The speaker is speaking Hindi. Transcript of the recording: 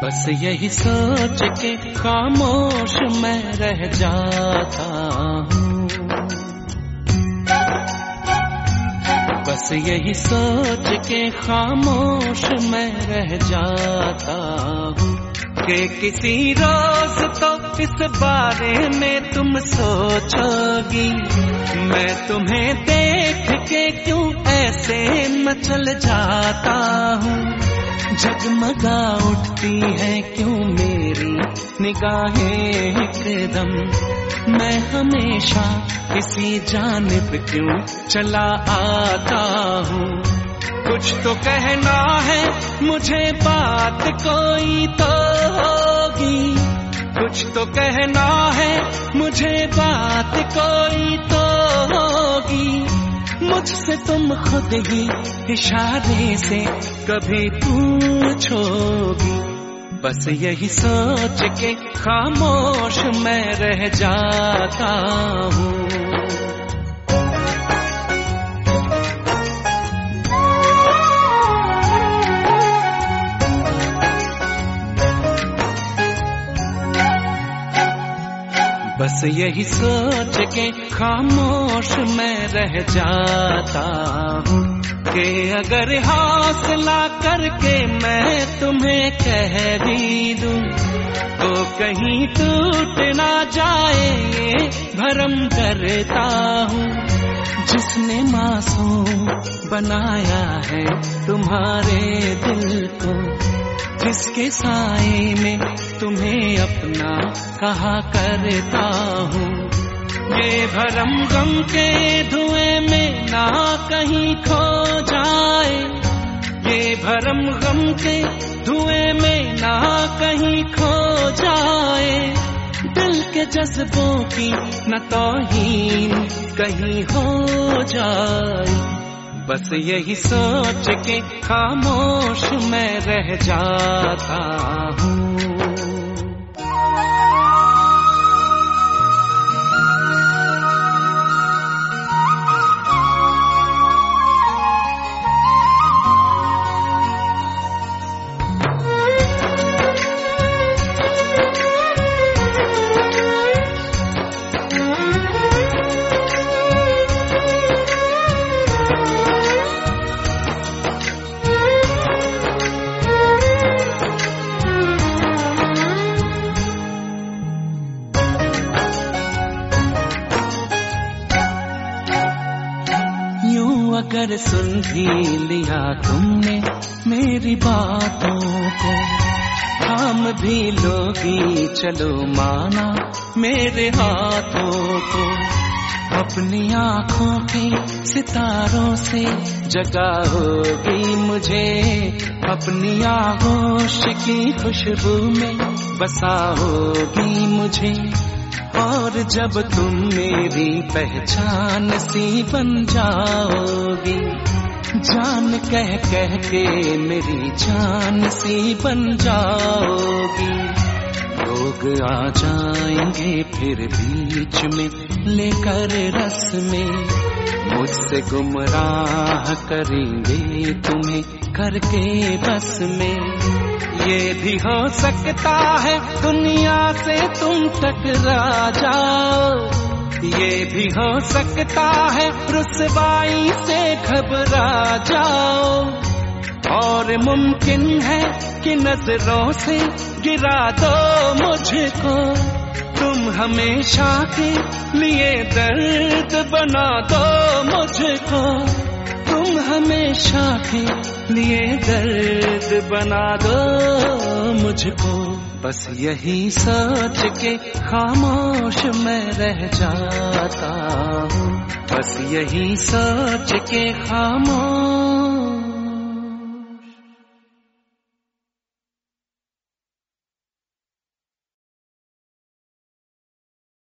बस यही सोच के खामोश मैं रह जाता हूँ। बस यही सोच के खामोश मैं रह जाता हूँ कि किसी रोज तो इस बारे में तुम सोचोगी। मैं तुम्हें देख के क्यों ऐसे मचल जाता हूँ। जगमगा उठती है क्यों मेरी निगाहें एकदम। मैं हमेशा किसी जानिब क्यों चला आता हूँ। कुछ तो कहना है मुझे, बात कोई तो होगी। कुछ तो कहना है मुझे, बात कोई तो होगी। मुझसे तुम खुद ही इशारे से कभी पूछोगी। बस यही सोच के खामोश मैं रह जाता हूँ। बस यही सोच के खामोश मैं रह जाता हूँ कि अगर हौसला करके मैं तुम्हें कह भी दूँ तो कहीं टूट ना जाए ये भरम करता हूँ। जिसने मासूम बनाया है तुम्हारे दिल को, जिसके साए में तुम्हें अपना कहा करता हूँ। ये भरम गम के धुएं में ना कहीं खो जाए। ये भरम गम के धुएं में ना कहीं खो जाए। दिल के जज्बों की न तौहीन कहीं हो जाए। बस यही सोच के खामोश मैं रह जाता हूँ। अगर सुन भी लिया तुमने मेरी बातों को, थाम भी लोगी चलो माना मेरे हाथों को। अपनी आँखों के सितारों से जगाओगी मुझे, अपनी आगोश की खुशबू में बसाओगी मुझे। और जब तुम मेरी पहचान सी बन जाओगी, जान कह कह के मेरी जान सी बन जाओगी। लोग आ जाएंगे फिर बीच में लेकर रस में, मुझसे गुमराह करेंगे तुम्हें करके बस में। ये भी हो सकता है दुनिया से तुम टकरा जाओ। ये भी हो सकता है रुसवाई से घबरा जाओ। और मुमकिन है कि नजरों से गिरा दो मुझको, तुम हमेशा के लिए दर्द बना दो मुझको। तुम हमेशा के लिए दर्द बना दो मुझको। बस यही सोच के खामोश मैं रह जाता हूँ। बस यही सोच के खामोश